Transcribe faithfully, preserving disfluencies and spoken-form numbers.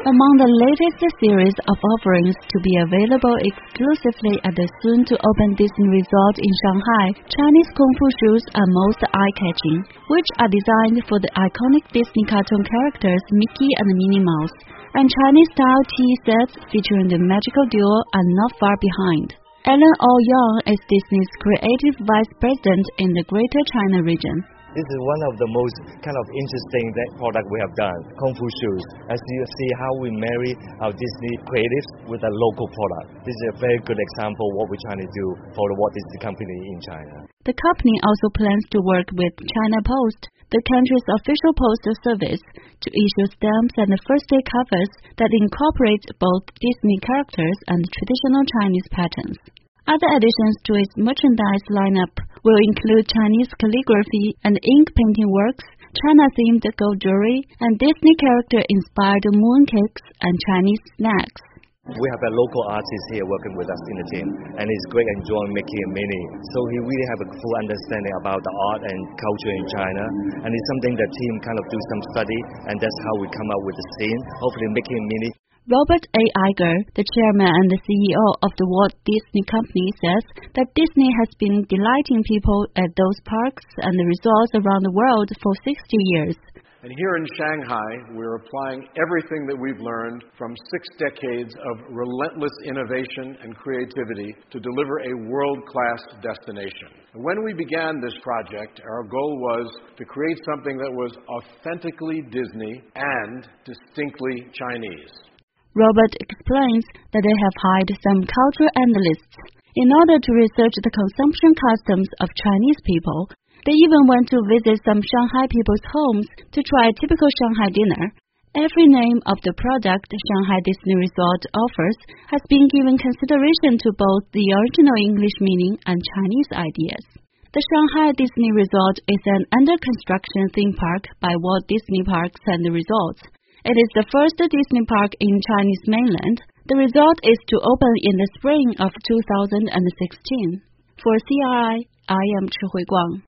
Among the latest series of offerings to be available exclusively at the soon-to-open Disney Resort in Shanghai, Chinese Kung Fu shoes are most eye-catching, which are designed for the iconic Disney cartoon characters Mickey and Minnie Mouse, and Chinese-style tea sets featuring the magical duo are not far behind. Alan Au-Yang is Disney's Creative Vice President in the Greater China region. This is one of the most kind of interesting that product we have done, Kung Fu shoes. As you see how we marry our Disney creatives with a local product. This is a very good example of what we're trying to do for the Walt Disney Company in China. The company also plans to work with China Post, the country's official postal service, to issue stamps and first-day covers that incorporate both Disney characters and traditional Chinese patterns. Other additions to its merchandise lineup will include Chinese calligraphy and ink painting works, China-themed gold jewelry, and Disney character-inspired mooncakes and Chinese snacks. We have a local artist here working with us in the team, and he's great enjoying Mickey and Minnie. So he really have a full understanding about the art and culture in China, and it's something the team kind of do some study, and that's how we come up with the scene. Hopefully Mickey and Minnie. Robert A. Iger, the chairman and the C E O of the Walt Disney Company, says that Disney has been delighting people at those parks and the resorts around the world for sixty years. And here in Shanghai, we're applying everything that we've learned from six decades of relentless innovation and creativity to deliver a world-class destination. When we began this project, our goal was to create something that was authentically Disney and distinctly Chinese. Robert explains that they have hired some cultural analysts in order to research the consumption customs of Chinese people. They even went to visit some Shanghai people's homes to try a typical Shanghai dinner. Every name of the product Shanghai Disney Resort offers has been given consideration to both the original English meaning and Chinese ideas. The Shanghai Disney Resort is an under-construction theme park by Walt Disney Parks and Resorts. It is the first Disney park in Chinese mainland. The resort is to open in the spring of two thousand sixteen. For C R I, I am Chi Hui Guang.